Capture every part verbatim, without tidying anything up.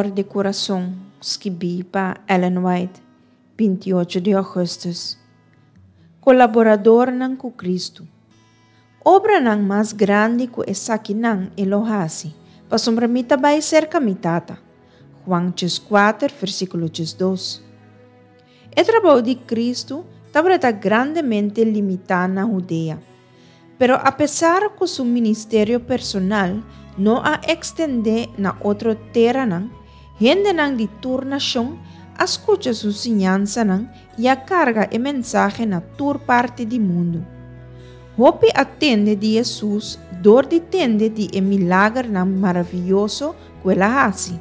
For de Coração, escrevi para Ellen White, vinte e oito de agosto. Colaborador nang com Cristo. Obra nang mais grande que essa que nang elohasi, para sombramita vai ser camitata. Juan quatro, versículo dois. O trabalho de Cristo estava grandemente limitado na Judea, pero a pesar que seu ministério personal não a extende na outra terra, nang, gente nang de turnação escuta sua ensinança nang e a carga e mensagem na toda parte do mundo. Hope atende de Jesus, dor de tende de e milagre nang maravilhoso que ela hace.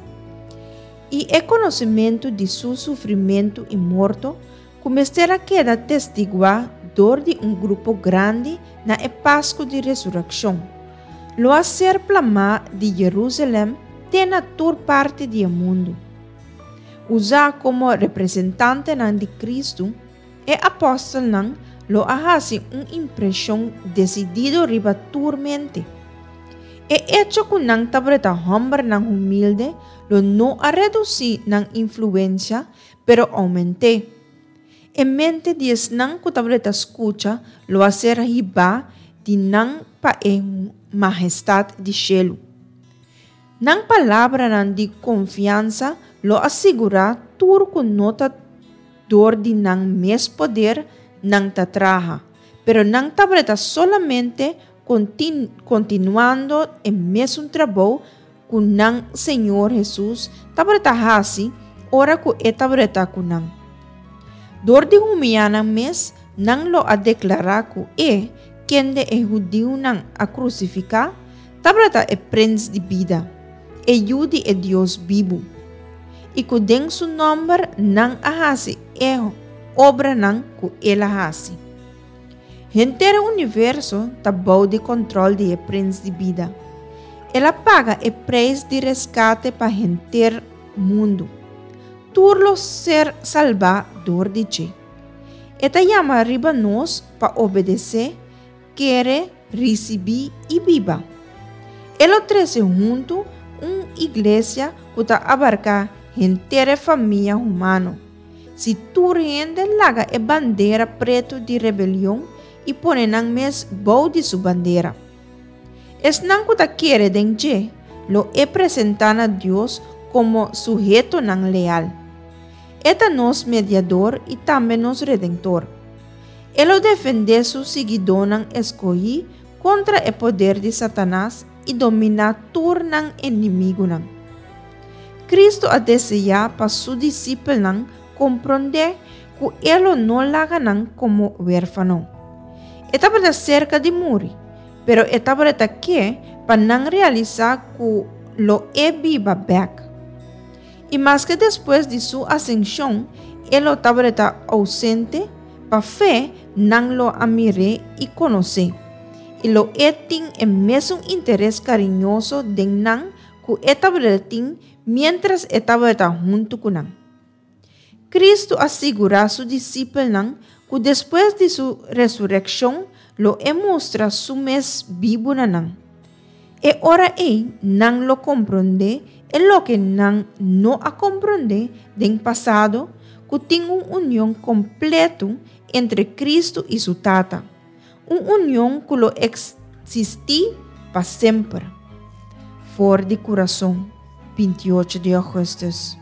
E o conhecimento de seu sofrimento e morto, começará a quedar testiguar dor de um grupo grande na e Páscoa de ressurreição. Lo a ser plamar de Jerusalém tem na toda parte do mundo. Usar como representante de Cristo, e apóstolo não lo hace uma impressão decidida riba turmente. E hecho que não tabreta hombre não humilde, lo não a reduzir na influência, pero aumente. E mente de não que tabreta escucha, lo a ser riba de não pa e majestade de cielo. Nang palavra nang de confiança, lo assegura tudo com nota dor de nang mes poder nang tatraja, pero nang tabreta solamente continu, continuando em mesmo trabalho com nang Senhor Jesus tabreta hasi, ora que e tabreta com nang. Dor de humilhar mes, nang lo a declarar que e, quem de é judeu nang a crucificar, tabreta é príncipe de vida. E Jude é Deus vivo. E que den su nome não a hace é obra não que ela hace. Inteiro universo tá bom de controle de príncipe de vida. Ela paga o preço de resgate para inteiro mundo. Turlo ser salvador de ti. Eta chama riba nós para obedecer, querer, receber e viva. Ela traz junto uma igreja que está abarca inteira família humana. Se tu rende laga a bandeira preto de rebelião e põe na mes bom de sua bandeira. Es não que quer denje, lo é apresentar a Deus como sujeto não leal. Eta nos mediador e também nos redentor. Ele defende seu seguidor não escolhi contra o poder de Satanás e dominar tornang inimigo nang. Cristo a desejar para su discípulo nang compreender que ele não laga nang como huérfano. Estava cerca de morrer, pero estava que para nang realizar que lo é viva back. E mais que depois de sua ascensão, ele estava ausente para fé nang lo amire e conhecer. E lo etin é mesmo interesse carinhoso de nan que etabratin mientras estava junto com nan. Cristo assegura a seu discípulo nan que depois de sua ressurreição lo é mostra su mes vivo na nan. E ora é nan lo compreende e lo que nan não a compreende do passado que tem uma união completa entre Cristo e su tata. Uma união que lo existe para sempre. For de Coração, vinte e oito de agosto.